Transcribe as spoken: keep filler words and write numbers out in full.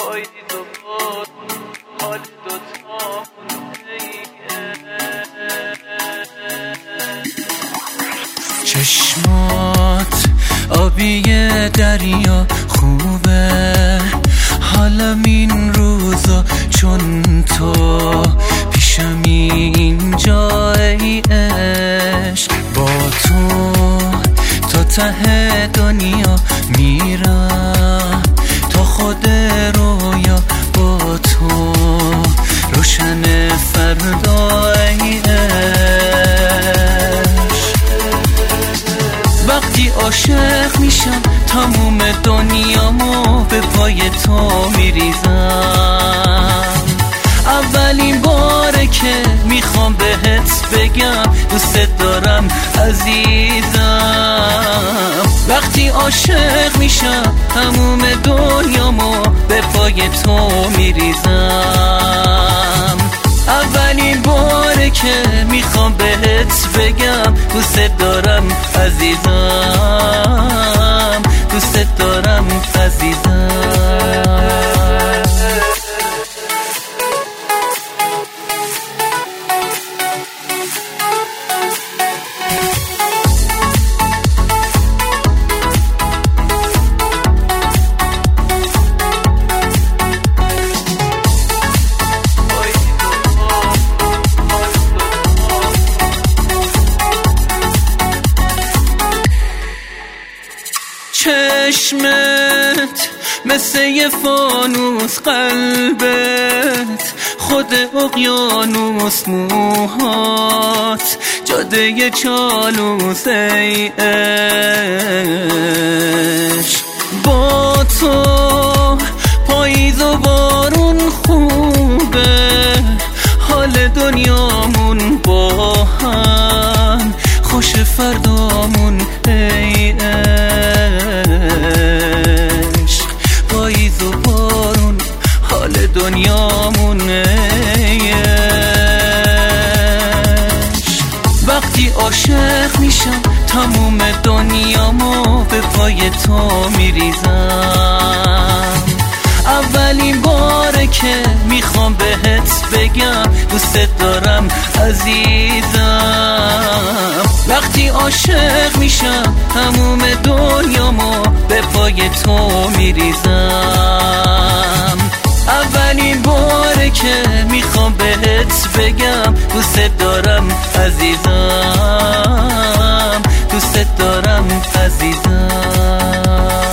پاییز و باد حال دوتامون چشمات آبی دریا خوبه، حالم این روزا چون تو پیشمی اینجا ای عشق. با تو تا ته دنیا میرم، تا خود رویا با تو روشن فردا ای عشق. وقتی عاشق میشم تموم دنیامو به پای تو میریزم. اولین باره که میخوام بهت بگم دوست دارم عزیزم. وقتی عاشق میشم تموم دنیامو به پای تو میریزم. اولین باره که میخوام بهت بگم دوست دارم عزیزم، دوست دارم عزیزم. چشمت مثل یه فانوس، قلبت خود اقیانوس، موهات جاده چالوس ای عشق. با تو پاییز و بارون خوبه، حال دنیامون با هم خوش فردامون ای عشق. پاییز و بارون حال دنیامون ای عشق. وقتی عاشق میشم تموم دنیامو به پای تو میریزم. اولین باره که میخوام بهت بگم دوست دارم عزیزم. وقتی عاشق میشم تموم دنیامو به پای تو میریزم. اولین باره که میخوام بهت بگم دوست دارم عزیزم، دوست دارم عزیزم.